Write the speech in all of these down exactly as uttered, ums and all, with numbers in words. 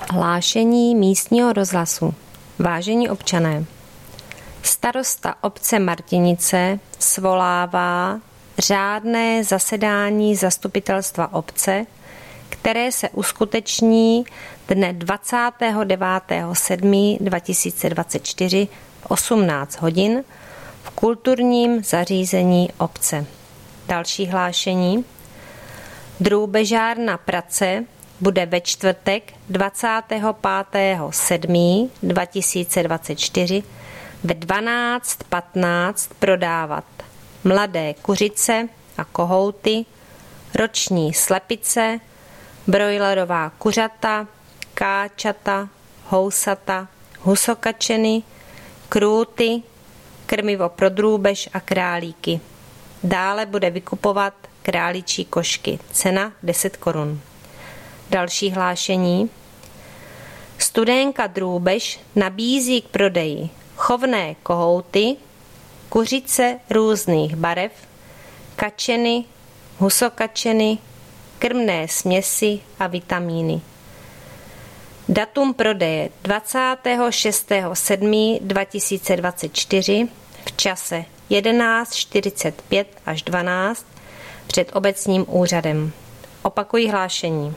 Hlášení místního rozhlasu. Vážení občané, starosta obce Martinice svolává řádné zasedání zastupitelstva obce, které se uskuteční dne dvacátého devátého sedmého dva tisíce dvacet čtyři v osmnáct hodin v kulturním zařízení obce. Další hlášení. Drůbežárna Prace bude ve čtvrtek dvacátého pátého sedmého dva tisíce dvacet čtyři ve dvanáct patnáct prodávat mladé kuřice a kohouty, roční slepice, brojlerová kuřata, káčata, housata, husokačeny, krůty, krmivo pro drůbež a králíky. Dále bude vykupovat králičí košky. Cena deset korun. Další hlášení. Studénka Drůbež nabízí k prodeji chovné kohouty, kuřice různých barev, kačeny, husokačeny, krmné směsi a vitamíny. Datum prodeje dvacátého šestého sedmého dva tisíce dvacet čtyři v čase jedenáct čtyřicet pět až dvanáct před obecním úřadem. Opakuji hlášení.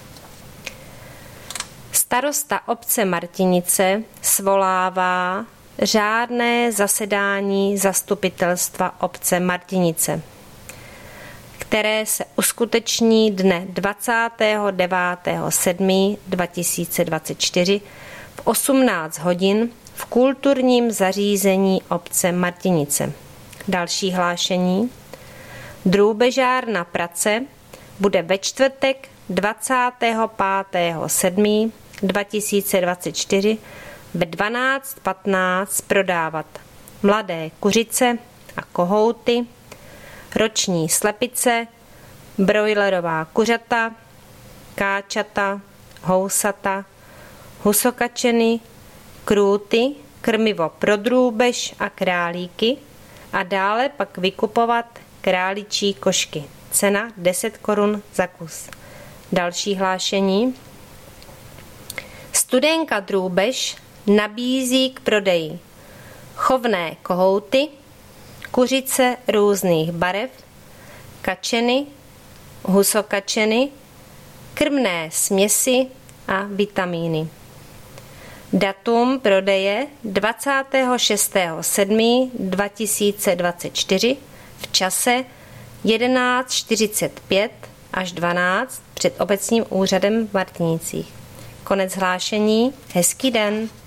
Starosta obce Martinice svolává řádné zasedání zastupitelstva obce Martinice, které se uskuteční dne dvacátého devátého sedmého dva tisíce dvacet čtyři v osmnáct hodin v kulturním zařízení obce Martinice. Další hlášení. Drůbežárna Prace bude ve čtvrtek dvacátého pátého sedmého dva tisíce dvacet čtyři ve dvanáct patnáct prodávat mladé kuřice a kohouty, roční slepice, brojlerová kuřata, káčata, housata, husokačeny, krůty, krmivo pro drůbež a králíky a dále pak vykupovat králičí košky. Cena deset korun za kus. Další hlášení. Studénka Drůbež nabízí k prodeji chovné kohouty, kuřice různých barev, kačeny, husokačeny, krmné směsi a vitamíny. Datum prodeje dvacátého šestého sedmého dva tisíce dvacet čtyři v čase jedenáct čtyřicet pět až dvanáct před obecním úřadem v Martinicích. Konec hlášení. Hezký den.